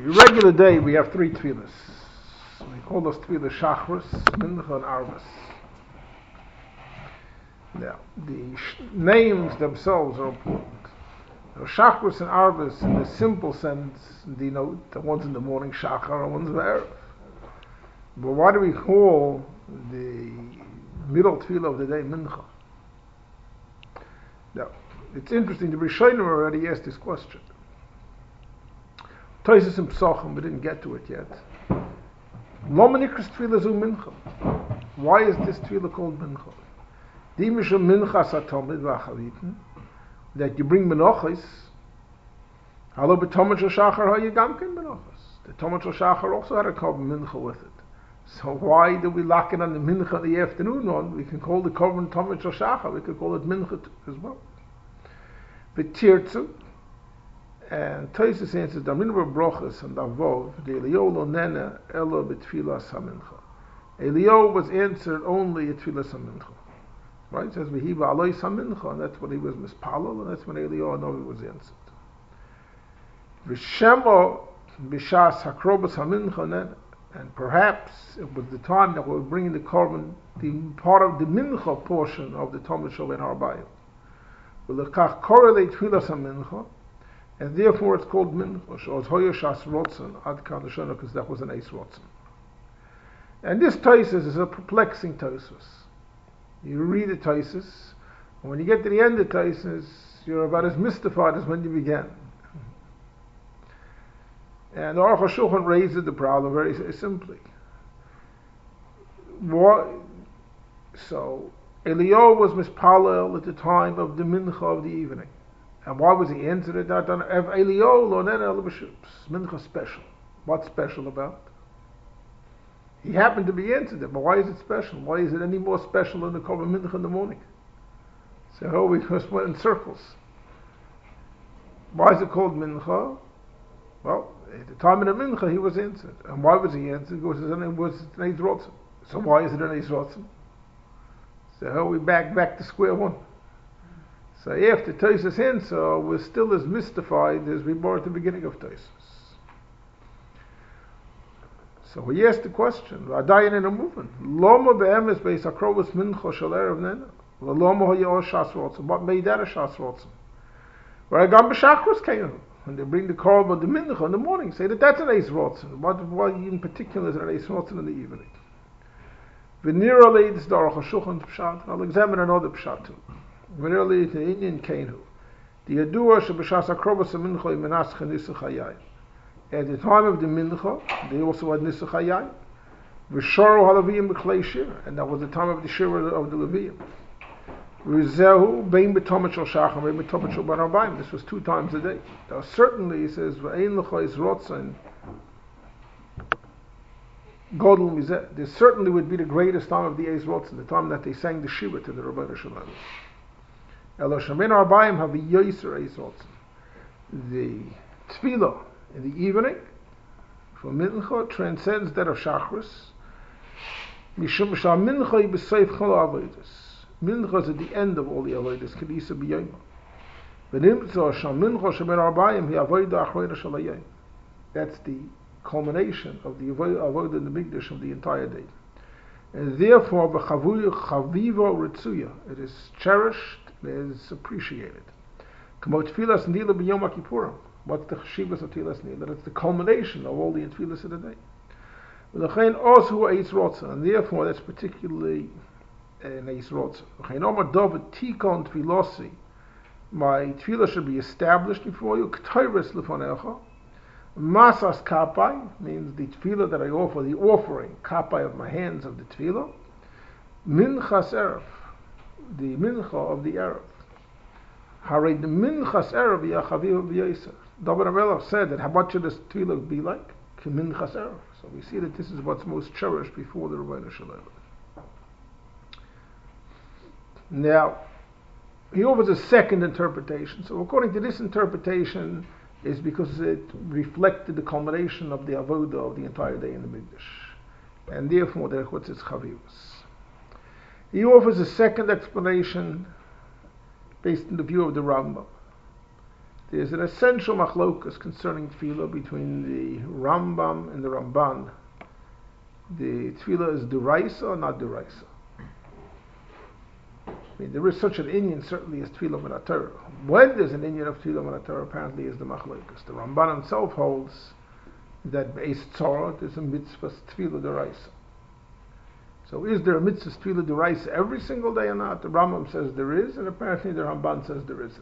regular day we have three tefillas. We call those tefillas Shachris, Mincha, and Arvus. Now, the names themselves are important. So Shachris and Arvus, in the simple sense, denote the ones in the morning Shachar and ones in the Erev. But why do we call the middle tefillah of the day Mincha? Now, it's interesting, the Rishonim already asked this question. Toises and Psachim, we didn't get to it yet. Lomanikris tefillah zu Mincha. Why is this tefillah called Mincha? Die Mishum Mincha Satomid V'Achaviten, that you bring Menachos. Halo b'Tomid Shel Shachar ha'yigam ken Menachos. The Tomid Shel Shachar also had a korban Mincha with it. So why do we lock it on the Mincha in the afternoon on? We can call the korban Tomid Shel Shachar. We could call it Mincha as well. V'Tirtzu. And Tosis answers, Damin Brachas and Davov, the Eliyahu lo nena elo b'tfilas hamincha. Eliyahu was answered only at tfilas hamincha. Right? It says, V'hiva alois hamincha, and that's when he was mispalal, and that's when Eliyahu know he was answered. V'shemo b'shas hakrobas hamincha nena. And perhaps it was the time that we were bringing the korban, the part of the mincha portion of the Talmud Shel Ben Harbayim. V'lekach correlate tfilas hamincha, and therefore it's called Mincha, because that was an Eis Rotzen. And this Taisus is a perplexing Taisus. You read the Taisus, and when you get to the end of the Taisus, you're about as mystified as when you began. And the Aruch HaShulchan raises the problem very simply. So, Eliyahu was mispalel at the time of the Mincha of the evening. And why was he answered at that time? Eliyahu lo nena elo b'shus. Mincha special. What's special about? He happened to be answered it, but why is it special? Why is it any more special than the korban mincha in the morning? So we just went in circles. Why is it called mincha? Well, at the time of the mincha he was answered. And why was he answered? Because his name was an Eis Rotzen. So why is it an Eis Rotzen? So we back to square one. So after Tosis answer, we're still as mystified as we were at the beginning of Tosis. So we asked the question, Radayan in a movement, Loma be'emes beis hakrobos mincha shel erev nena, v'loma hoyo shas rotzen. What made that a shas rotzen? V'agam b'shachros keinu. When they bring the korban, the mincha in the morning, say that's an Eis Rotzen. Why in particular is it an Eis Rotzen in the evening? V'nira leid the Aruch HaShulchan pshat. I'll examine another pshat too. V'nira the Indian keinu. The yadua sheb'shas hakrobos mincha yimenas chenisa chayai. At the time of the mincha, they also had Nisach Hayai. V'sharu halaviyim b'klei shir, and that was the time of the shir of the Leviyim. V'zehu bein b'tomit shel shachar, bein b'tomit shel ben harbayim. This was 2 times a day. Now certainly, he says, v'ein l'cha is rotzen godel mizeh. This certainly would be the greatest time of the Eis Rotzen, the time that they sang the Shiva to the Rebbeinu Shalom. Elo shemen harbayim have a yoser Eis Rotzen. The tefillah in the evening, for mincha, transcends that of shachris. Mishum shal mincha b'seif chol avodas. Mincha is at the end of all the avodas. Kedisa b'yom. V'nimtzo shal mincha shemen harbayim hi avoda achroida shal hayom. That's the culmination of the avodah in the mikdash of the entire day. And therefore, b'chaviva ritzuya, it is cherished, it is appreciated. Kamo tfilas nila b'yom HaKippurim. What's the cheshivas of Tfilas Nila? It's the culmination of all the tefillas of the day. L'chein also Eis Rotzen, and therefore that's particularly an Eis Rotzen. L'chein Omar David Tikon Tfilosi, my tefillah should be established before you. K'tayres lefanecha. Masas kapai means the tefillah that I offer, the offering kapai of my hands of the tefillah. Minchas erev, the mincha of the erev. Haray the minchas erev yachaviv v'yaser. David HaMelech said that how much should this tefillah be like? Minchas erev. So we see that this is what's most cherished before the Rebbeinu Shalom. Now, he offers a second interpretation. So according to this interpretation, is because it reflected the culmination of the avodah of the entire day in the Mikdash, and therefore there was its chavivus. He offers a second explanation based on the view of the Rambam. There's an essential machlokas concerning tefillah between the Rambam and the Ramban. The tefillah is deraisa or not deraisa? I mean, there is such an inyan certainly as tefillah min Torah. When there's an inyan of tefillah min Torah, apparently is the machlokas. The Ramban himself holds that be'ez tzara there's a mitzvah tefillah deraisa. So is there a mitzvah tefillah deraisa every single day or not? The Rambam says there is, and apparently the Ramban says there isn't.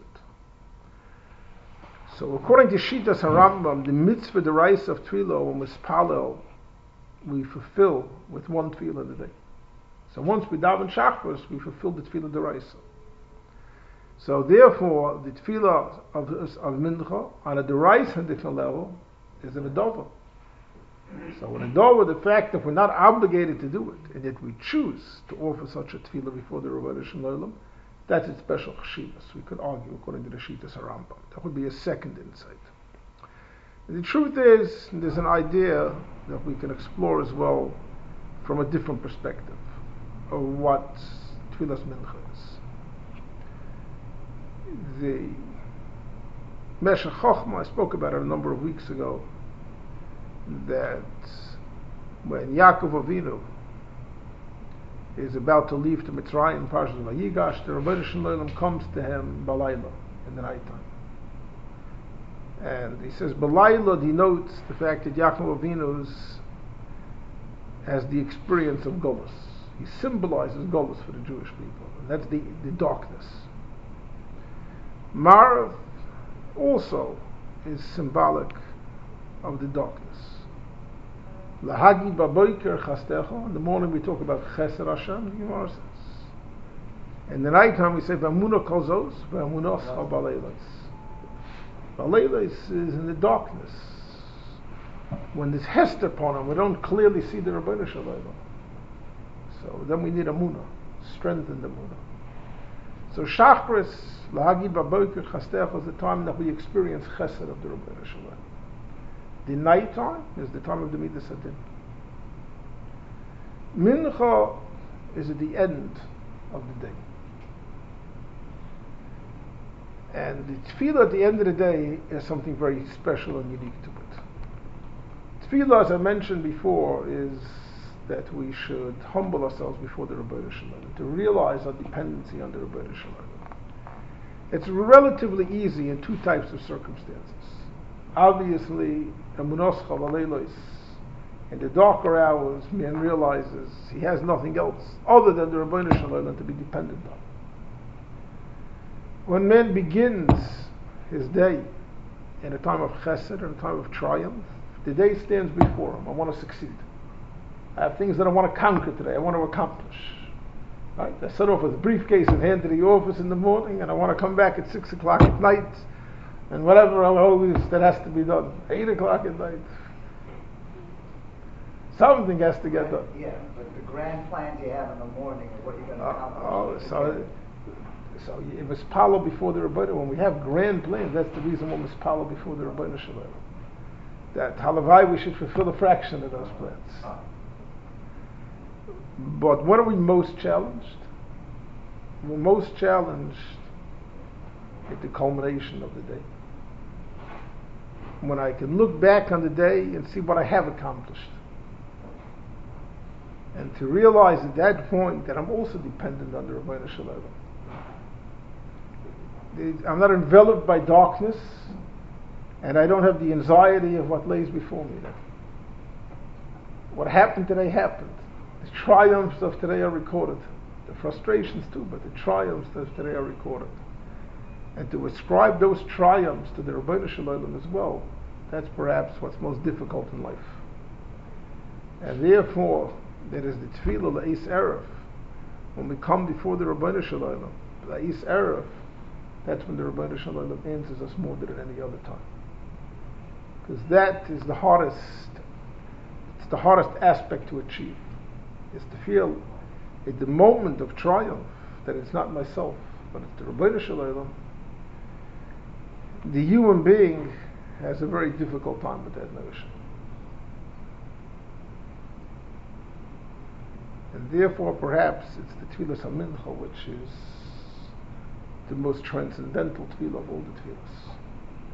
So according to Shitas HaRambam, the mitzvah deraisa of tefillah when we spalel, we fulfill with one tefillah in the day. So once we daven shachris, we fulfill the tefillah deraisa. So therefore, the tefillah of mincha on a deraisa different level is an adova. So an adova, the fact that we're not obligated to do it, and yet we choose to offer such a tefillah before the Rebbeinu Shalom, that's its special cheshivas. We could argue according to the Shitas HaRambam. That would be a second insight. And the truth is, there's an idea that we can explore as well from a different perspective of what Tfilas Mincha is. The Meshech Chochmah, I spoke about it a number of weeks ago, that when Yaakov Avinu is about to leave to Mitzrayim, Parshas Vayigash, the Rebbeinu Shalom comes to him balayla, in the nighttime. And he says balayla denotes the fact that Yaakov Avinu has the experience of Golus. He symbolizes Golus for the Jewish people, and that's the darkness. Marav also is symbolic of the darkness. Lahagi baboiker chastecha. In the morning we talk about Chesed Hashem. The Gemara says. In the nighttime we say v'amuna kozos v'amunos baleilos. Baleilos is in the darkness. When there's hester upon him, we don't clearly see the Rebbeinu Shalom. So then we need amuna, strengthen the amuna. So Shachris lahagi baboiker chastecha is the time that we experience Chesed of the Rebbeinu Shalom. The night time is the time of the Midas Hadin. Mincha is at the end of the day. And the tefillah at the end of the day is something very special and unique to it. Tefillah, as I mentioned before, is that we should humble ourselves before the Rebbeinu Shalom, to realize our dependency on the Rebbeinu Shalom. It's relatively easy in two types of circumstances. Obviously, Emunos Chavalelos, in the darker hours, man realizes he has nothing else other than the Rebbeinu Shalom to be dependent on. When man begins his day in a time of chesed, in a time of triumph, the day stands before him. I want to succeed. I have things that I want to conquer today. I want to accomplish. Right? I set off with a briefcase and head to the office in the morning, and I want to come back at 6 o'clock at night. And whatever always that has to be done, 8 o'clock at night. Something has to get done. Yeah, but the grand plans you have in the morning of what you're going to accomplish. So you must follow before the Rebbeinu. When we have grand plans, that's the reason we must follow before the Rebbeinu Shalom. That halavai we should fulfill a fraction of those plans. But what are we most challenged? We're most challenged at the culmination of the day. When I can look back on the day and see what I have accomplished. And to realize at that point that I'm also dependent on the Rebbeinu Shalom. I'm not enveloped by darkness, and I don't have the anxiety of what lays before me then. What happened today happened. The triumphs of today are recorded. The frustrations too, but the triumphs of today are recorded. And to ascribe those triumphs to the Rebbeinu Shalom as well, that's perhaps what's most difficult in life. And therefore, there is the tefillah la'is erev. When we come before the Rebbeinu Shalom, la'is erev, that's when the Rebbeinu Shalom answers us more than at any other time. Because that is the hardest, it's the hardest aspect to achieve. Is to feel at the moment of triumph that it's not myself, but it's the Rebbeinu Shalom. The human being has a very difficult time with that notion. And therefore perhaps it's the Tfilas HaMincha which is the most transcendental tefillah of all the tefillahs.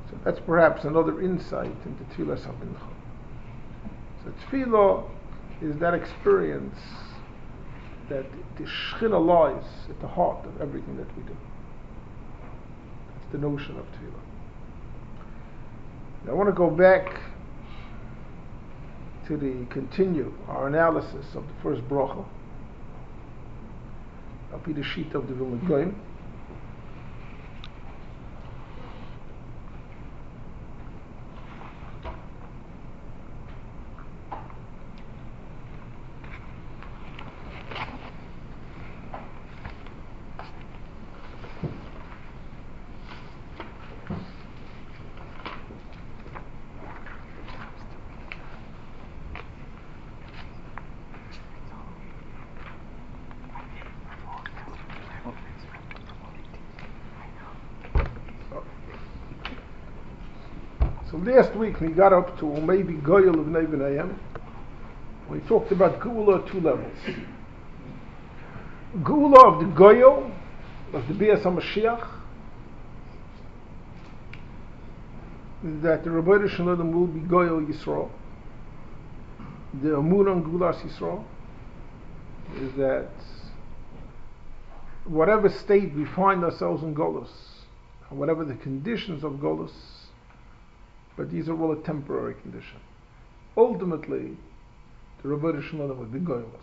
So that's perhaps another insight into Tfilas HaMincha. So Tfilah is that experience that the Shechina lies at the heart of everything that we do. That's the notion of Tfilah. Now I want to go back to continue our analysis of the first bracha, Al Pi the sheet of the Vilna Gaon. So last week we got up to maybe Goyal of Bnei B'nayim. We talked about Geula at two levels. Geula of the Goyal, of the Bias HaMashiach, that the Rebbeinu Shalom will be Goyal Yisrael. The Amun on Geulas Yisrael is that whatever state we find ourselves in Golus, whatever the conditions of Golus, but these are all a temporary condition. Ultimately, the Rebbeinu Shalom will be Goyalus.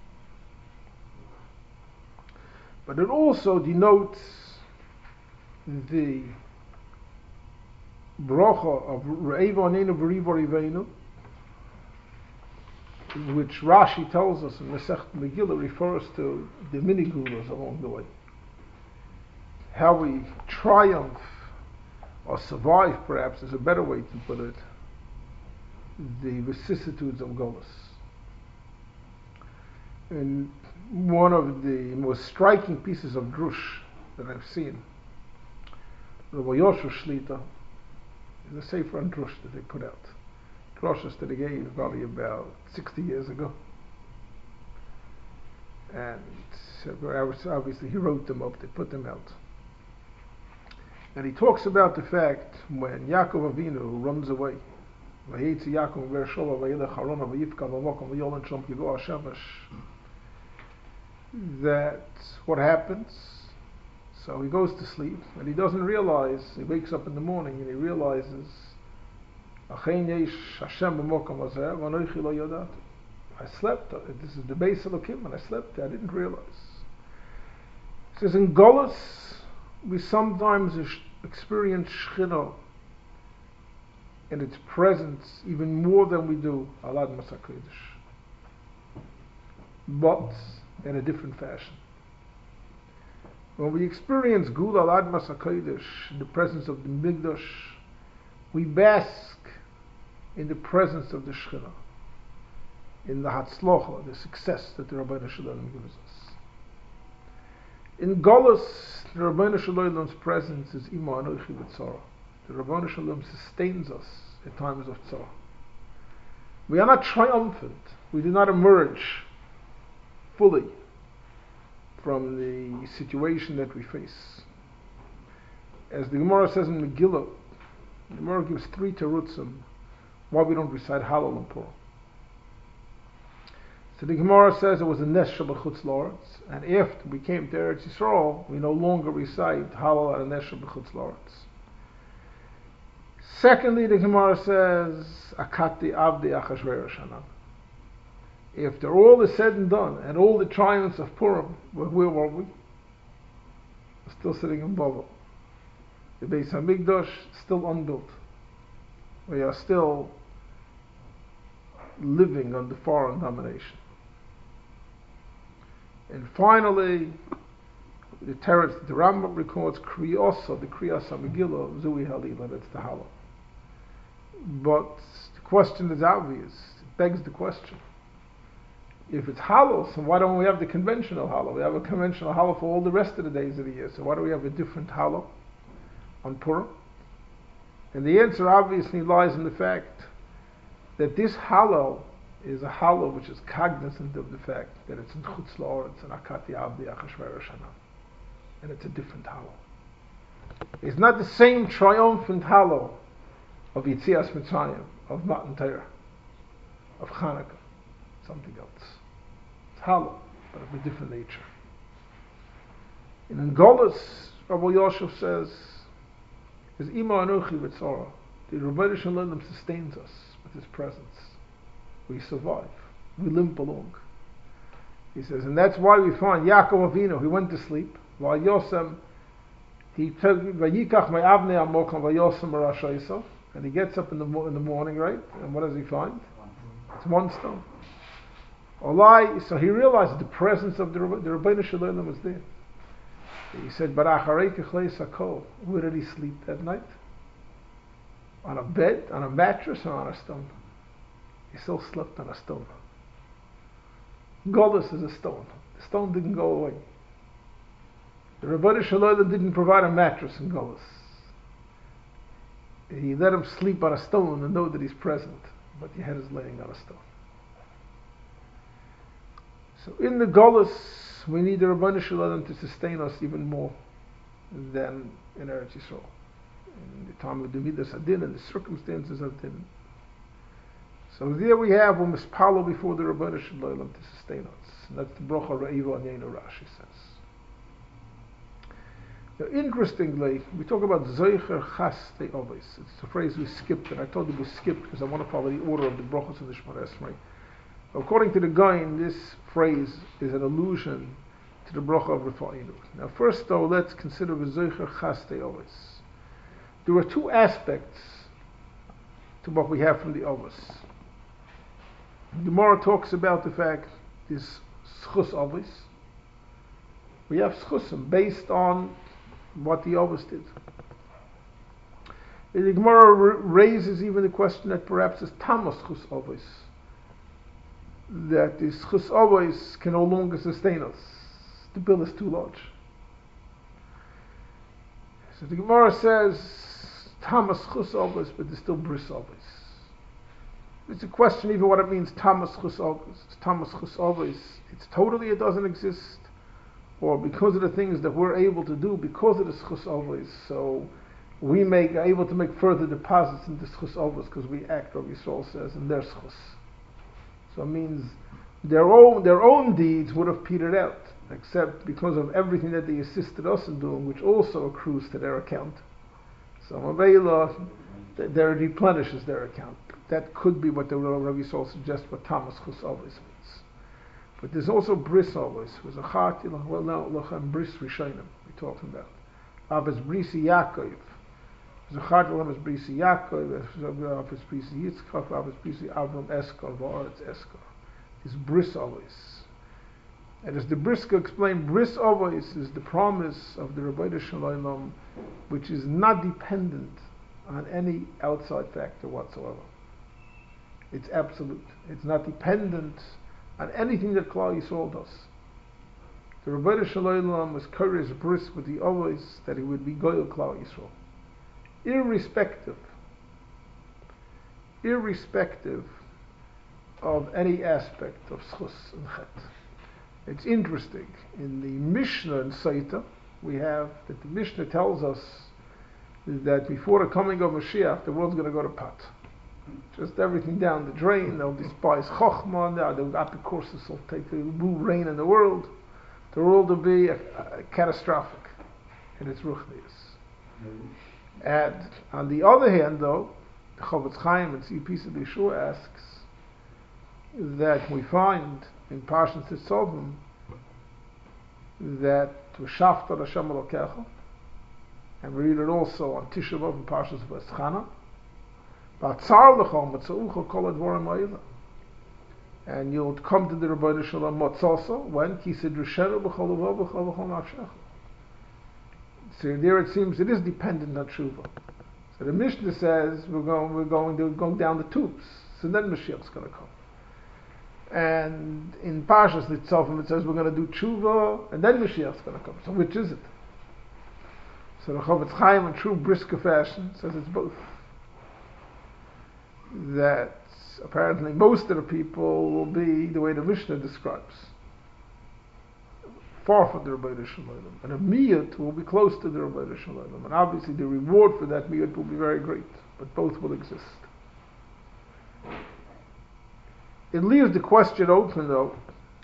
But it also denotes the bracha of Re'eva Anenu V'Riva Riveinu, which Rashi tells us in Masechet Megillah refers to the mini gulas along the way. How we triumph or survive, perhaps is a better way to put it, the vicissitudes of Golus. And one of the most striking pieces of drush that I've seen, Rabbi Yoshua Shlita, is a sefer on drush that they put out. Drushes that they gave probably about 60 years ago. And obviously he wrote them up, they put them out. And he talks about the fact when Yaakov Avinu runs away, that what happens, so he goes to sleep and he doesn't realize, he wakes up in the morning and he realizes, I slept, this is the base of Elohim, and I slept, I didn't realize. He says in Golus, we sometimes experience Shechina in its presence even more than we do Al Admas HaKodesh, but in a different fashion. When we experience Gula Al Admas HaKodesh in the presence of the Migdash, we bask in the presence of the Shechina, in the Hatzlocha, the success that the Rabbeinu Shalom gives us. In Golus, the Rabbeinu Shalom's presence is Ima Anochi B'Tzara. The Rabbeinu Shalom sustains us at times of tzara. We are not triumphant. We do not emerge fully from the situation that we face. As the Gemara says in Megillah, the Gemara gives 3 terutzim why we don't recite Hallel and Purim. So the Gemara says it was a Nes Shebechutz La'aretz, and after we came to Eretz Yisrael, we no longer recite Hallel and Nes Shebechutz La'aretz. Secondly, the Gemara says Akati Avdi Achashverosh Hanan. After all is said and done, and all the triumphs of Purim, where were we? We're still sitting in Bavel. The Beis HaMikdash still unbuilt. We are still living under foreign domination. And finally, the Rambam records Kriyosa, the Kriyas HaMegillah, Zui Halila, that's the Hallel. But the question is obvious, it begs the question. If it's Hallel, so why don't we have the conventional Hallel? We have a conventional Hallel for all the rest of the days of the year, so why do we have a different Hallel on Purim? And the answer obviously lies in the fact that this Hallel is a Hallel which is cognizant of the fact that it's in Chutz La'aretz and Akati Avdi Achashverosh Hanan. And it's a different Hallel. It's not the same triumphant hallow of Yitzias Mitzrayim, of Matan Torah, of Hanukkah, something else. It's hollow, but of a different nature. In Golus, Rabbi Yosef says, "Is Ima Anuchi V'Tzorah." The Rebbeinu Shalom sustains us with His presence. We survive. We limp along. He says, and that's why we find Yaakov Avinu. He went to sleep while Yosem. He took Vayikach Me'avnei Amokam Vayosem Marashayso, and he gets up in the morning, right? And what does he find? It's one stone. Olai, so he realized the presence of the Rebbeinu Shalom was there. He said, "Baracharei kechlei sakol." Where did he sleep that night? On a bed, on a mattress, or on a stone? He still slept on a stone. Golus is a stone. The stone didn't go away. The Rebbeinu Shalom didn't provide a mattress in Golus. He let him sleep on a stone and know that he's present, but he had his laying on a stone. So in the Golus, we need the Rebbeinu Shalom to sustain us even more than in Eretz Yisrael. In the time of the Midas Adin and the circumstances of Din. So there we have a mispalo before the Rebbeinu Shalom to sustain us. And that's the Brocha Re'iva on Yenu Rashi says. Now, interestingly, we talk about Zoicher Chaste Ovis. It's a phrase we skipped, and I told you we skipped because I want to follow the order of the Brochos of the Shemona Esrei. According to the Gaon, this phrase is an allusion to the Brocha of Rafa'inu. Now, first though, let's consider the Zoicher Chaste Ovis. There are two aspects to what we have from the Ovis. The Gemara talks about the fact this schus Ovis. We have schusim based on what the Ovis did. The Gemara raises even the question that perhaps it's tamas schus Ovis. That the schus Ovis can no longer sustain us. The bill is too large. So the Gemara says tamas schus Ovis, but there's still bris Ovis. It's a question even what it means tamas chus ovis. Tamas chus ovis, it's totally it doesn't exist, or because of the things that we're able to do because of the chus ovis, so we are able to make further deposits in this chus ovis because we act, Rabbi Yisrael says, in their chus. So it means their own deeds would have petered out, except because of everything that they assisted us in doing, which also accrues to their account. So Mavela, that replenishes their account. That could be what the Rabbi Yisrael suggests what Tamas Chus Ovis means. But there's also Bris Ovis. There's a Chati Lachem Bris Rishonim we're talking about. Avos Brisi Yaakov. There's a Chati Lachem Brisi Yaakov. Avos Brisi Yitzchak. Avos Brisi Avram Eskar. V'aretz Eskar. It's Bris Ovis. And as the Brisker explained, Bris Ovis is the promise of the Rebbeinu Shalom, which is not dependent on any outside factor whatsoever. It's absolute. It's not dependent on anything that Klal Yisrael does. The Rebbeinu Shalom was curious bris with the always that he would be Goyal Klal Yisrael, irrespective of any aspect of schus and chet. It's interesting. In the Mishnah in Saita, we have that the Mishnah tells us that before the coming of Mashiach, the world's going to go to pot. Just everything down the drain. They'll despise Chochmah. The Apikoursis will take the will reign in the world. The world will be catastrophic in its ruchnius. And on the other hand, though, the Chavetz Chaim and C.P. Yeshua asks that we find in Parshas Tzovim that V'shafta Hashem Elokecha, and we read it also on Tisha B'Av in Parshas V'eschana. And you'll come to the Rebbeinu Shalom Motzasa when Kisid Rishenu B'chol Uvo B'chol Nafshecha. So there it seems it is dependent on Tshuva. So the Mishnah says we're going down the tubes. So then Mashiach's going to come. And in Parshas Nitzavim it says we're going to do Tshuva and then Mashiach's going to come. So which is it? So the Chavetz Chaim in true Brisker fashion says it's both. That apparently most of the people will be the way the Mishnah describes. far from the Rebbeinu Shalom, and a miyut will be close to the Rebbeinu Shalom, and obviously the reward for that miyut will be very great, but both will exist. It leaves the question open, though,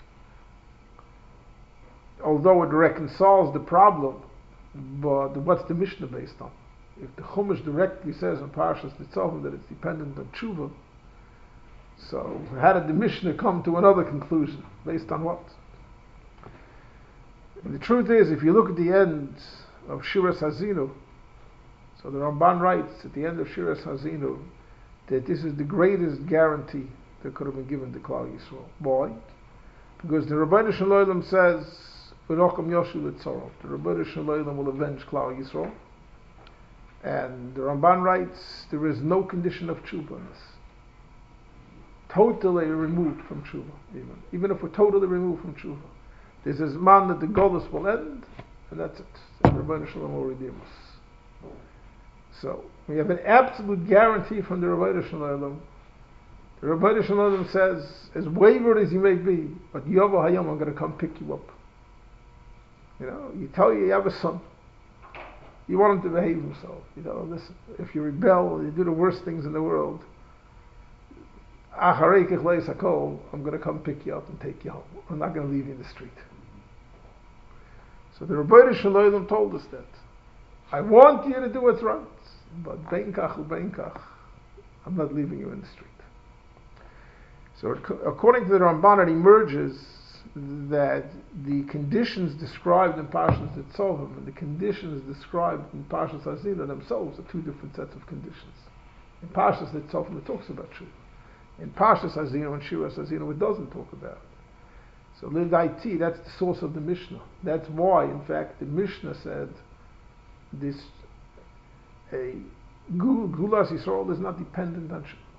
although it reconciles the problem, but what's the Mishnah based on? If the Chumash directly says in Parshas Nitzavim that it's dependent on tshuva, so how did the Mishnah come to another conclusion? Based on what? And the truth is, if you look at the end of Shiras Hazinu, so the Ramban writes at the end of Shiras Hazinu that this is the greatest guarantee that could have been given to Klal Yisrael. Why? Because the Rebbeinu Shalom says, "V'nocham Yoshu l'tzorov." The Rebbeinu Shalom will avenge Klal Yisrael, and the Ramban writes there is no condition of tshuva in this. Totally removed from tshuva, even if we're totally removed from tshuva. There's this man that the Golus will end, and that's it. And the Rebbeinu Shalom will redeem us. So we have an absolute guarantee from the Rebbeinu Shalom. The Rebbeinu Shalom says, as wayward as you may be, but Yovo Hayom, I'm going to come pick you up. You tell you have a son. You want him to behave himself. Listen, if you rebel, you do the worst things in the world, I'm going to come pick you up and take you home. I'm not going to leave you in the street. So the Rebbeinu Shalom told us that. I want you to do what's right, but beinkach ubeinkach, I'm not leaving you in the street. So according to the Ramban, it emerges that the conditions described in Parshas Nitzavim and the conditions described in Parshas Hazinu themselves are two different sets of conditions. In Parshas Nitzavim it talks about tshuva. In Parshas Hazinu and Shiras Hazinu it doesn't talk about it. So Lidaiti, that's the source of the Mishnah. That's why, in fact, the Mishnah said this Gulas Yisrael is not dependent on tshuva.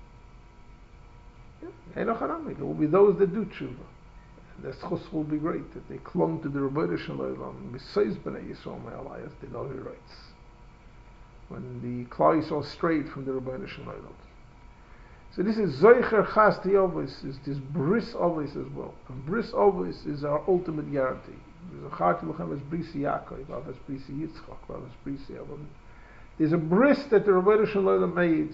It will be those that do tshuva. The schus will be great, that they clung to the Rebbeinu Shalom, Misayz B'nai Yisrael Me'alayas, they know he writes. When the Klal Yisrael strayed from the Rebbeinu Shalom. So this is Zoicher Chasti Ovis, is this Bris Ovis as well. And Bris Ovis is our ultimate guarantee. There's a Chati Luchem as Brisi Yaakov, as Brisi Yitzchak, as Brisi Avon. There's a bris that the Rebbeinu Shalom made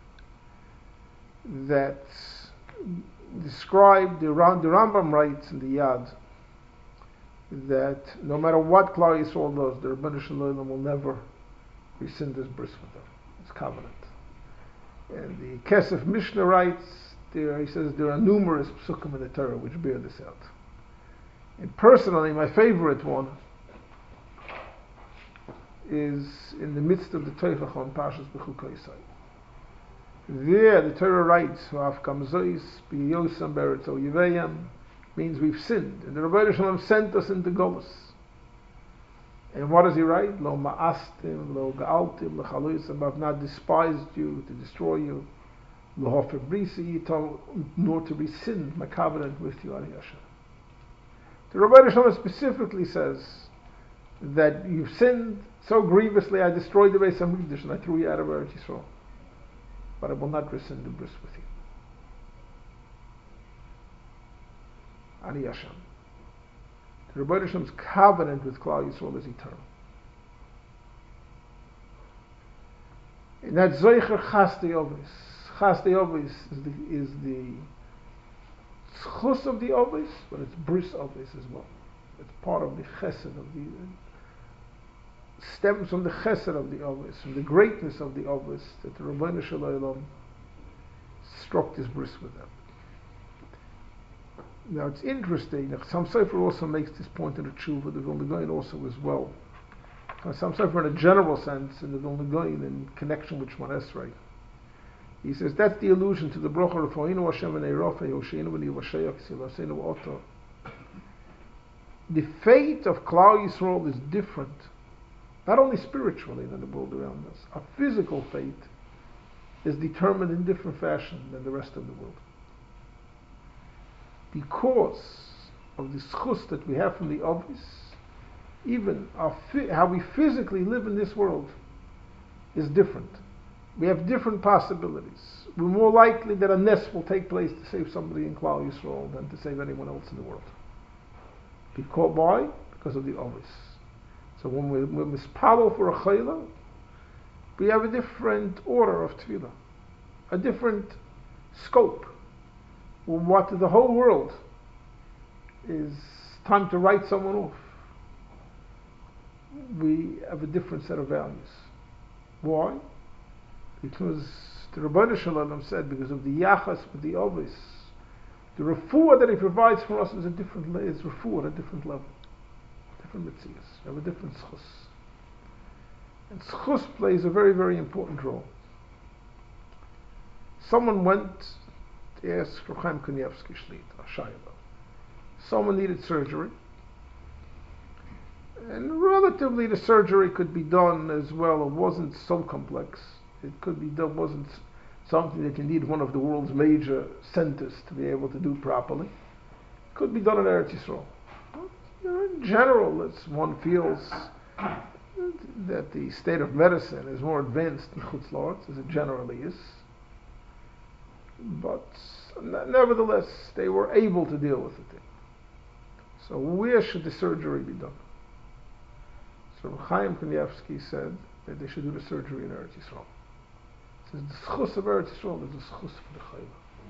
that described, the Rambam writes in the Yad, that no matter what Klal Yisrael does, the Rebbeinu Shalom will never rescind this bris with them. It's covenant. And the Kesef Mishnah writes, he says there are numerous psukim in the Torah which bear this out. And personally, my favorite one is in the midst of the Toifach on Parshas B'chukoisai. There, the Torah writes, "V'af kamzois b'yosam beretz o yiveyam," means we've sinned, and the Rebbeinu Shalom sent us into Golus. And what does he write? Lo ma'astim, lo ga'altim, lo chaloisam, I've not despised you to destroy you. Lo hofer brisi yitom, nor to rescind my covenant with you, Ani Hashem. The Rebbeinu Shalom specifically says that you've sinned so grievously, I destroyed the Beis HaMikdash and I threw you out of Eretz Yisrael. But I will not rescind the bris with you. Ani Hashem. The Rebbeinu Shem's covenant with Klal Yisrael is eternal. And that Zoicher Chasti Ovis. Chasti Ovis is the schus of the Ovis, but it's bris Ovis as well. It's part of the chesed of the, stems from the chesed of the Ovis, from the greatness of the Ovis, that the Rebbeinu Shalom struck this bris with them. Now it's interesting that Chassam Sofer also makes this point in the Tshuva, the Vilna Gaon also as well. Chassam Sofer in a general sense, in the Vilna Gaon in connection with Shemon Esrei. He says that's the allusion to the Brocha Refoinu Hashem V'nei Rofei Yosheinu V'nei Vasheyak Silaseinu Oto. The fate of Klal Yisrael is different, not only spiritually than the world around us. Our physical fate is determined in different fashion than the rest of the world. Because of the schus that we have from the obvious, even how we physically live in this world is different. We have different possibilities. We're more likely that a nest will take place to save somebody in Klal Yisrael than to save anyone else in the world. Because why? Because of the ovis. So when we mispalo for a chayla, we have a different order of tefillah, a different scope. What the whole world is time to write someone off. We have a different set of values. Why? Because the Rebbeinu Shalom said, because of the yachas with the ovis, the refuah that he provides for us is a different is refuah at a different level, different mitzias. We have a different schus, and schus plays a very, very important role. Someone went to ask Reb Chaim Kanievsky Shlita, Shayla. Someone needed surgery, and relatively the surgery could be done as well. It wasn't so complex. It could be done. Wasn't something that you need one of the world's major centers to be able to do properly. It could be done in Eretz Yisrael. In general, one feels that the state of medicine is more advanced in Chutz La'aretz, as it generally is. But nevertheless, they were able to deal with it. So where should the surgery be done? So Chaim Kanievsky said that they should do the surgery in Eretz Yisrael. He says the schus of Eretz Yisrael is the schus for the chayla.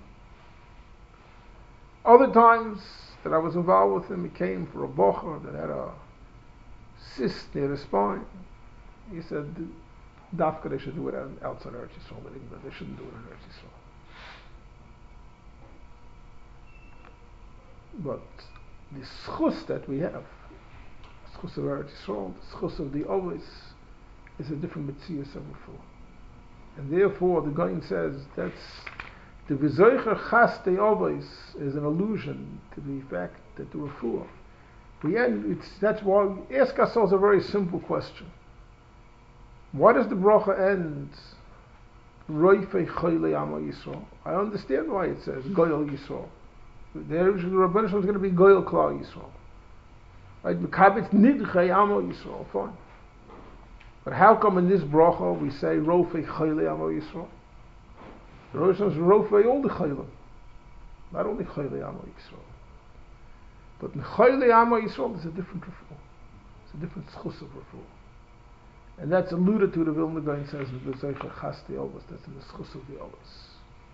Other times that I was involved with him, he came for a bocher that had a cyst near the spine. He said, Dafka, they should do it outside Eretz Yisrael in England. They shouldn't do it in Eretz Yisrael. But the schus that we have, schus of Eretz Yisrael, the schus of the ovis, is a different mitzias of refuah. And therefore, the Gaon says that's the v'zoicher chas de ovis is an allusion to the fact that the refuah. That's why we ask ourselves a very simple question. Why does the bracha end? Roifei chayle amo Yisrael. I understand why it says goyal Yisrael. There, the Rebbeinu Shalom is going to be goyal klal Yisrael. Right? Mekabetz nidchei amo Yisrael. Fine. But how come in this bracha we say Rofei Chayle Amo Yisrael? The Rosh Hashanah is Rofei all the Chaylim, not only Chayle Amo Yisrael. But in Chayle Amo Yisrael is a different refuah. It's a different schus of refuah. And that's alluded to, the Vilna Gaon says, in the Zeicher Chas de Ovis, that's in the schus of the Ovis.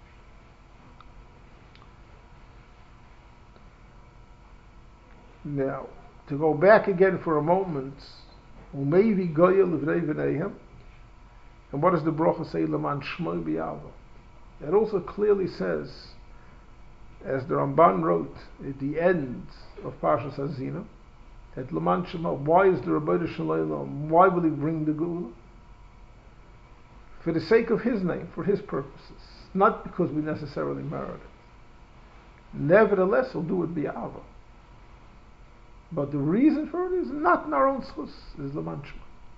Now, to go back again for a moment, Umevi Goyel Livrei V'neihem, and what does the bracha say? Leman Shmoi B'Yavo. It also clearly says, as the Ramban wrote at the end of Parshas Hazina, that Leman Shmoi. Why is the Rebbeinu Shalom? Why will he bring the Geula? For the sake of his name, for his purposes, not because we necessarily merit it. Nevertheless, he'll do it B'Yavo. But the reason for it is not in our own schus, is the manshma.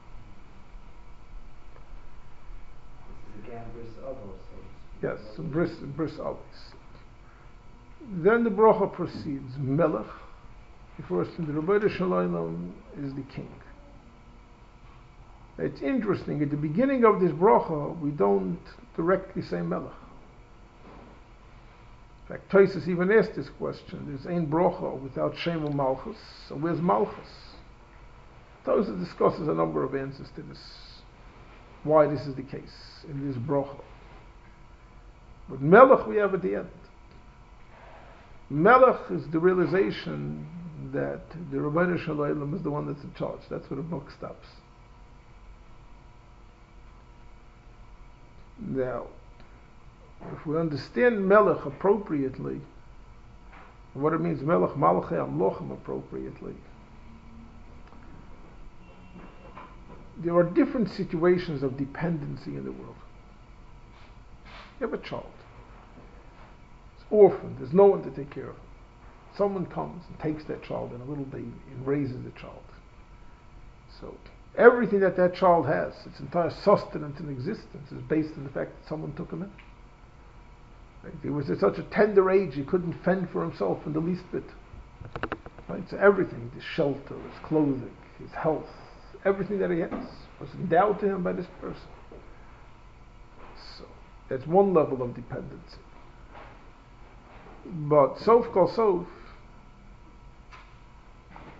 Again, bris avos. Yes, so bris avos. Then the bracha proceeds. Melech, refers to the Rebbeinu Shalom, is the king. It's interesting, at the beginning of this bracha, we don't directly say Melech. In fact, Tosfos even asked this question. There's ein bracha without Shem or Malchus. So where's Malchus? Tosfos discusses a number of answers to this. Why this is the case in this bracha. But Melech we have at the end. Melech is the realization that the Rebbeinu Shalom is the one that's in charge. That's where the book stops. Now, if we understand Melech appropriately, what it means Melech Malachei Amlochim appropriately, there are different situations of dependency in the world. You have a child. It's orphaned. There's no one to take care of him. Someone comes and takes that child and a little baby and raises the child. So everything that child has, its entire sustenance and existence, is based on the fact that someone took him in. Right? He was at such a tender age he couldn't fend for himself in the least bit. Right? So everything, his shelter, his clothing, his health, everything that he has was endowed to him by this person. So that's one level of dependency. But sof kol sof,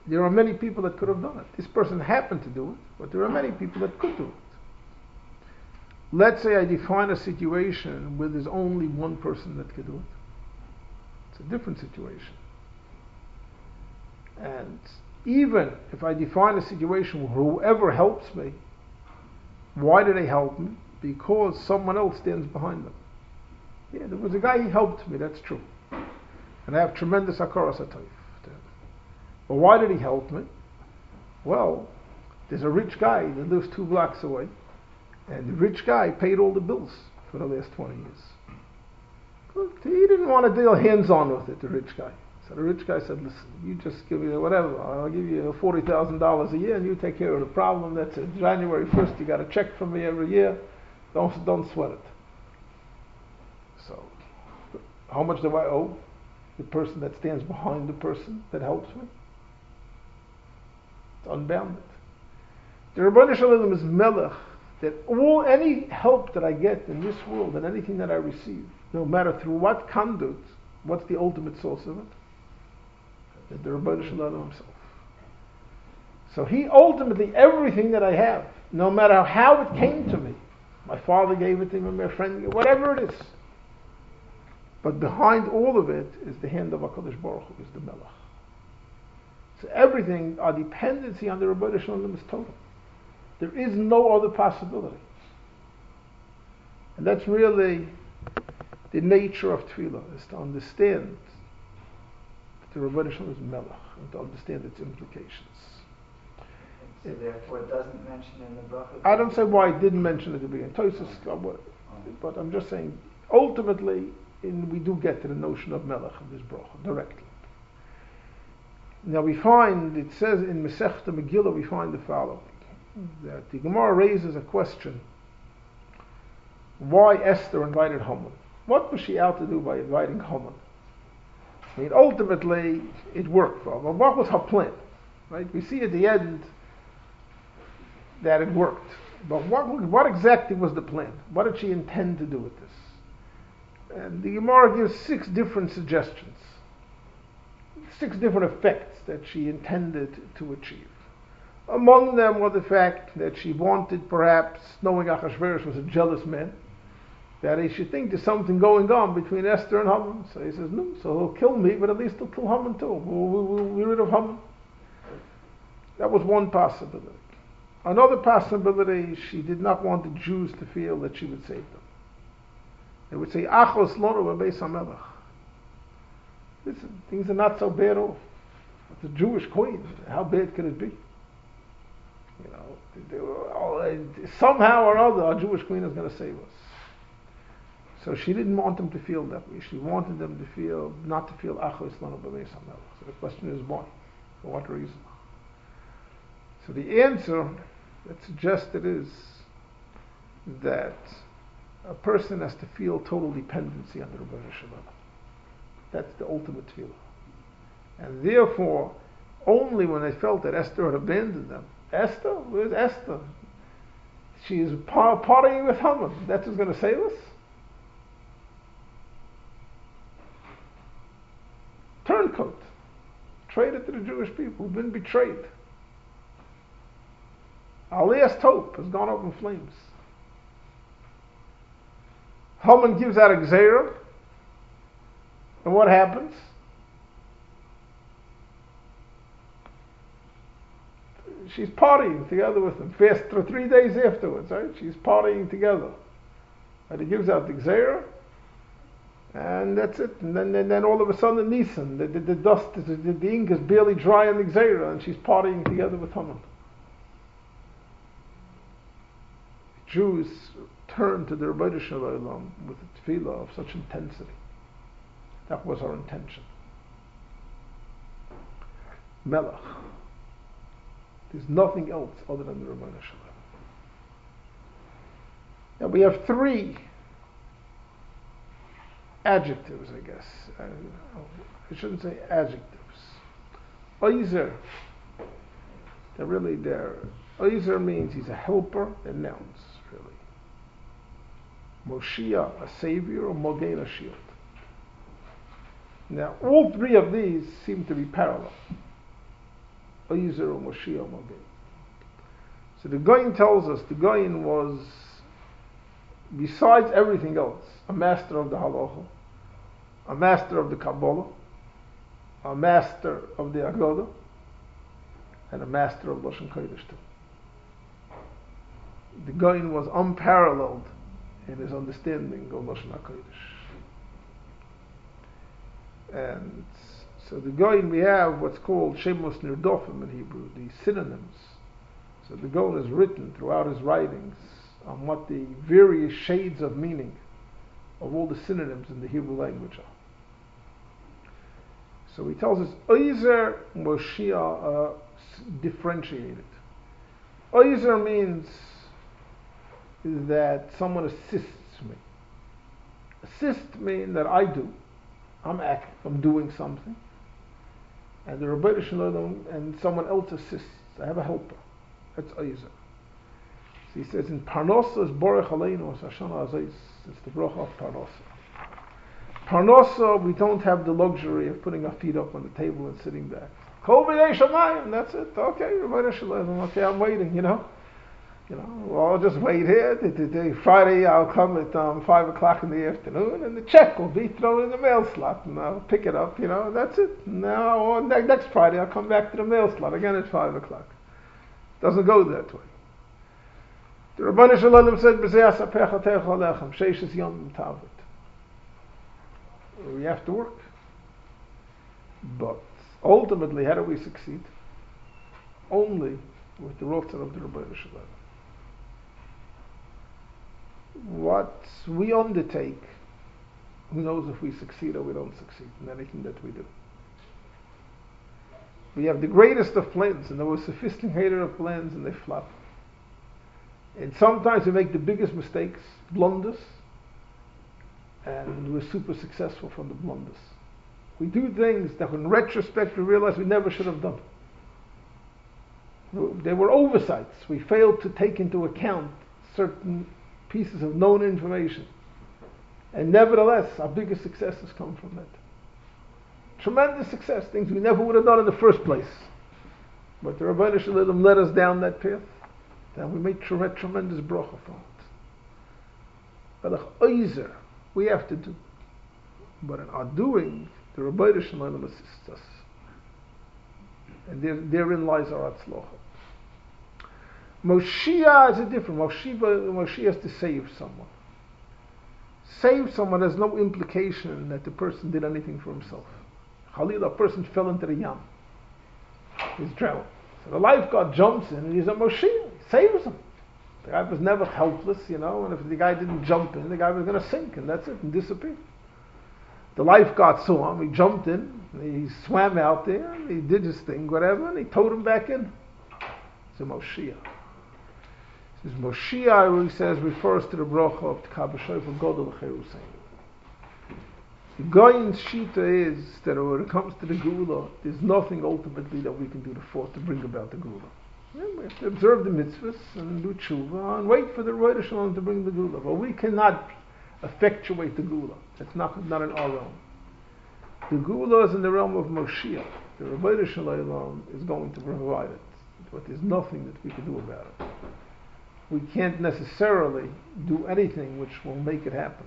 There are many people that could have done it. This person happened to do it, but there are many people that could do it. Let's say I define a situation where there's only one person that could do it. It's a different situation. And even if I define a situation where whoever helps me, why do they help me? Because someone else stands behind them. Yeah, there was a guy who helped me, that's true. And I have tremendous hakaras hatov to him. But why did he help me? Well, there's a rich guy that lives 2 blocks away, and the rich guy paid all the bills for the last 20 years. But he didn't want to deal hands-on with it, the rich guy. So the rich guy said, listen, you just give me whatever, I'll give you $40,000 a year and you take care of the problem. That's it. January 1st, you got a check from me every year. Don't sweat it. So, how much do I owe the person that stands behind the person that helps me? It's unbounded. The Rebbeinu Shalom is melech, that any help that I get in this world and anything that I receive, no matter through what conduit, what's the ultimate source of it? That the Rebbeinu Shalom himself. So he ultimately, everything that I have, no matter how it came to me, my father gave it to me, my friend gave it, whatever it is, but behind all of it is the hand of HaKadosh Baruch Hu, is the Melech. So everything, our dependency on the Rebbeinu Shalom is total. There is no other possibility. And that's really the nature of Tefillah, is to understand that the Rebbeinu Shalom is Melech, and to understand its implications. So therefore it doesn't mention in the bracha. I don't say why I didn't mention it at the beginning. But I'm just saying, ultimately, we do get to the notion of Melech of this bracha directly. Now we find, it says in Masechta Megillah, we find the following, that the Gemara raises a question: why Esther invited Haman? What was she out to do by inviting Haman? I mean, ultimately, it worked for her. But what was her plan? Right? We see at the end that it worked. But what exactly was the plan? What did she intend to do with this? And the Gemara gives 6 different suggestions, 6 different effects that she intended to achieve. Among them was the fact that she wanted, perhaps, knowing Achashverosh was a jealous man, that he should think there's something going on between Esther and Haman. So he says, no, so he'll kill me, but at least he'll kill Haman too. We'll be rid of Haman. That was one possibility. Another possibility, she did not want the Jews to feel that she would save them. They would say, Achos lonu bebeis hamelech. Listen, things are not so bad off. It's a Jewish queen. How bad could it be? You know, somehow or other, our Jewish queen is going to save us. So she didn't want them to feel that way. She wanted them to feel, not to feel Achos lonu bebeis hamelech. So the question is why? For what reason? So the answer that suggested is that a person has to feel total dependency on the Rebbeinu Shalom. That's the ultimate tefillah. And therefore, only when they felt that Esther had abandoned them. Esther? Where's Esther? She is partying with Haman. That's what's going to save us? Turncoat. Traded to the Jewish people who've been betrayed. Our last hope has gone up in flames. Haman gives out a gzeira, and what happens? She's partying together with him. Fast for 3 days afterwards, right? She's partying together. And he gives out the gzeira, and that's it. And then all of a sudden, Nisan, the dust, the ink is barely dry on the gzeira, and she's partying together with Haman. Jews turned to the Rebbeinu Shalom with a tefillah of such intensity. That was our intention. Melech. There's nothing else other than the Rebbeinu Shalom. Now we have 3 adjectives, I guess. I shouldn't say adjectives. Oizer. They're really there. Oizer means he's a helper. They're nouns, really. Moshiach, a savior, or Mogen, a shield. Now, all 3 of these seem to be parallel. Oizer Moshiach Magin. So the Goyin tells us the Goyin was, besides everything else, a master of the halacha, a master of the Kabbalah, a master of the Agoda, and a master of Lashon Kodesh too. The Goyin was unparalleled in his understanding of Lashon HaKodesh. And so the Goyin, we have what's called Shemos Nirdofim in Hebrew, the synonyms. So the Goyin is written throughout his writings on what the various shades of meaning of all the synonyms in the Hebrew language are. So he tells us, Oizer Moshiach differentiated. Oizer means that someone assists me. Assist means that I do. I'm doing something. And the Rebbeinu Shalom and someone else assists. I have a helper. That's Oizer. So he says in Parnosa is Borech Aleinu as Hashanah Azais. It's the bracha of Parnosa. Parnosa, we don't have the luxury of putting our feet up on the table and sitting back. Kol b'nei shamayim, that's it. Okay, Rebbeinu Shalom. Okay, I'm waiting, well, I'll just wait here. Friday I'll come at 5 o'clock in the afternoon, and the check will be thrown in the mail slot, and I'll pick it up, and that's it. Now, next Friday I'll come back to the mail slot again at 5 o'clock. Doesn't go that way. The Rebbeinu Shalom said, "B'zeh asapecha teich alechem, sheishes yom tavet." We have to work. But ultimately, how do we succeed? Only with the rotzah of the Rebbeinu Shalom. What we undertake, who knows if we succeed or we don't succeed in anything that we do. We have the greatest of plans and the most sophisticated of plans, and they flop. And sometimes we make the biggest mistakes, blunders, and we're super successful from the blunders. We do things that in retrospect we realize we never should have done. They were oversights. We failed to take into account certain pieces of known information. And nevertheless, our biggest successes come from that. Tremendous success, things we never would have done in the first place. But the Rebbeinu Shalom led us down that path, and we made tremendous bracha from it. But Oizer, we have to do. But in our doing, the Rebbeinu Shalom assists us. And therein lies our atzlocha. Moshiach is a different. Moshiach has to save someone. Save someone has no implication that the person did anything for himself. Khalil, a person fell into the yam. He's drowned. So the lifeguard jumps in and he's a Moshiach. He saves him. The guy was never helpless, and if the guy didn't jump in, the guy was going to sink, and that's it, and disappear. The lifeguard saw him, he jumped in, he swam out there, and he did his thing, whatever, and he towed him back in. It's a Moshiach. This Moshiach, he says, refers to the bracha of Tkabah Shofar Godel Cherusein. The Goyin's shita is that when it comes to the Gula, there's nothing ultimately that we can do to bring about the Gula. We have to observe the mitzvahs and do tshuva and wait for the Rebbeinu Shalom to bring the Gula. But we cannot effectuate the Gula. It's not in our realm. The Gula is in the realm of Moshiach. The Rebbeinu Shalom is going to provide it. But there's nothing that we can do about it. We can't necessarily do anything which will make it happen.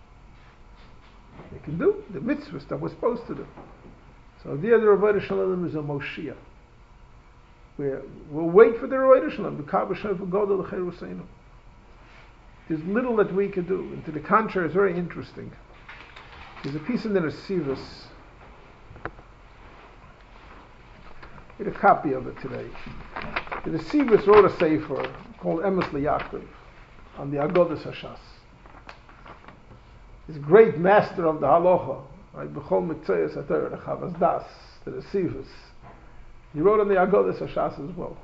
We can do the mitzvahs that we're supposed to do. So the other Rebbeinu Shalom is a Moshiach. We'll wait for the Rebbeinu Shalom. The Tkabah Shofar Godel Cheruseinu. There's little that we can do. And to the contrary, it's very interesting. There's a piece in the Nesivos. Get a copy of it today. The Nesivos wrote a sefer called Emes LeYaakov on the Agodas Hashas. He's a great master of the halacha, right? B'chol Mitzvahs HaTorah, the Chavas Das, the Nesivos. He wrote on the Agodas Hashas as well.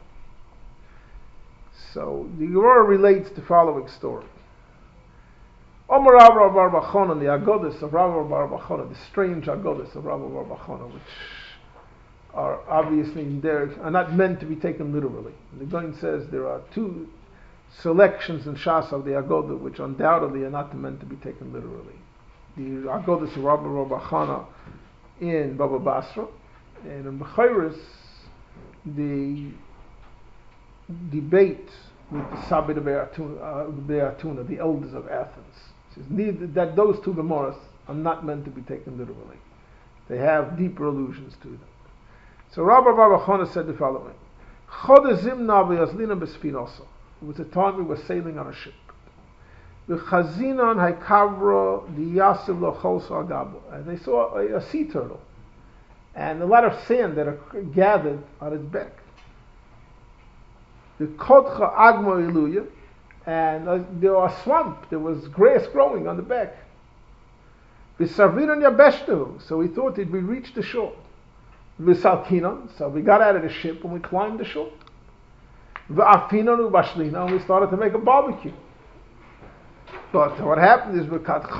So the Gemara relates the following story. Omer Rav Bar Bachana, the Agodas of Rav Bar Bachana, the strange Agodas of Rav Bar Bachana, which are obviously are not meant to be taken literally. The Goin says there are two selections in Shas of the Agoda which undoubtedly are not meant to be taken literally. The Agodas of Rav Bar Bachana in Baba Basra, and in Bechiris, the debate with the Sabbath of Beatuna, the elders of Athens. He says that those two Gemaras are not meant to be taken literally. They have deeper allusions to them. So Rabbi Bar Chana said the following: it was a time we were sailing on a ship. And they saw a sea turtle and a lot of sand that are gathered on its back. And there was a swamp, there was grass growing on the back. So we thought that we reached the shore. So we got out of the ship and we climbed the shore. And we started to make a barbecue. But what happened is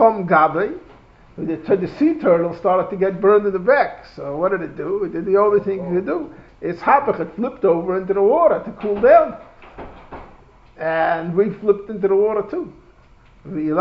the sea turtle started to get burned in the back. So what did it do? It did the only thing it could do. It flipped over into the water to cool down. And we flipped into the water too. And if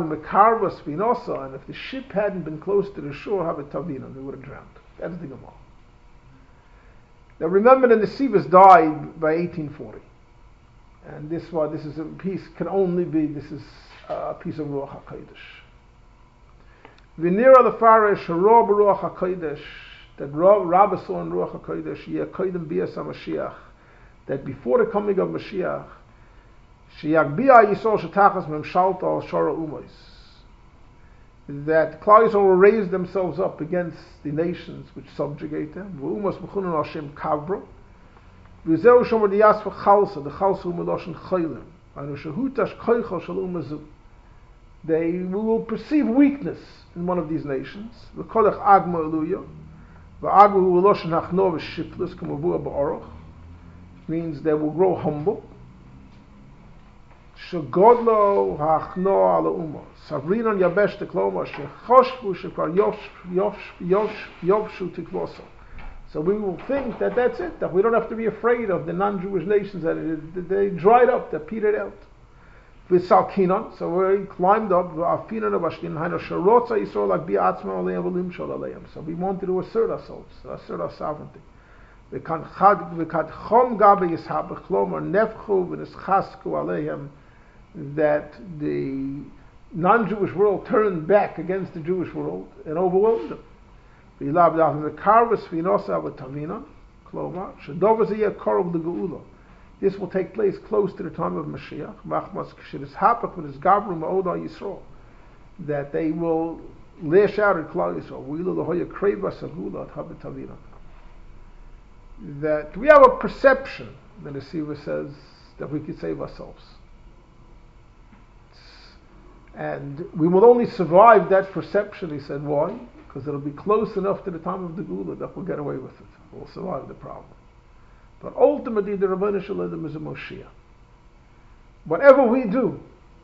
the ship hadn't been close to the shore, we would have drowned. That's the Gemara. Now remember, the Nesivos died by 1840. And this is a piece, this is a piece of Ruach HaKodesh. V'nira l'farish haro b'Ruach HaKodesh, that Rabbi saw in Ruach HaKodesh, Yekodim bias HaMashiach, that before the coming of Mashiach, Sheyagbiya Yisrael shetachas memshalta al shara umois, that Klal Yisrael will raise themselves up against the nations which subjugate them. V'umos b'chunan al shem kavro. V'zeu shomer diyas v'chalsa, the chalsa u'meloshen chaylim. Anu shehutash koichel shal umazu. They will perceive weakness in one of these nations. V'kolech agma eluya. V'agma u'meloshen hachno v'shiflus k'mavua ba'oroch. Means they will grow humble. Shegodlo hachno ala umma. Savrinon yabesh tekloma shechoshvu shekvar yovshu tikvoso. So we will think that that's it, that we don't have to be afraid of the non-Jewish nations, that they dried up, that petered out. With Salkinon, so we climbed up, so we wanted to assert ourselves, assert our sovereignty. That the non-Jewish world turned back against the Jewish world and overwhelmed them. This will take place close to the time of Mashiach. That they will lash out at Klal Yisrael. That we have a perception, the Nesivos says, that we could save ourselves. And we will only survive that perception, he said. Why? Because it'll be close enough to the time of the Gula that we'll get away with it. We'll survive the problem. But ultimately, the Rabbanu Shalom is a Moshiach. Whatever we do,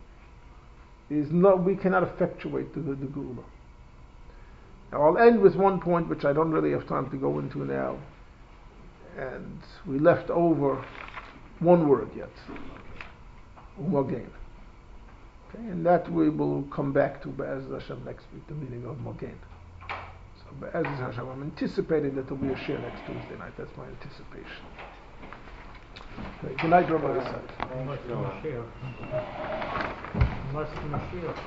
we cannot effectuate the Gula. Now, I'll end with one point which I don't really have time to go into now. And we left over one word yet. Mogen. Okay, and that we will come back to Be'ez Hashem next week, the meaning of Mogen. So Be'ez Hashem, I'm anticipating that there will be a share next Tuesday night. That's my anticipation. Okay, good night, Rabbi Yisrael. Unless the Mashiach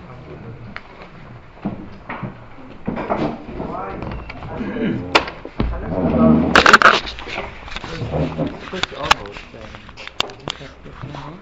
comes. Why? Chris Arnold saying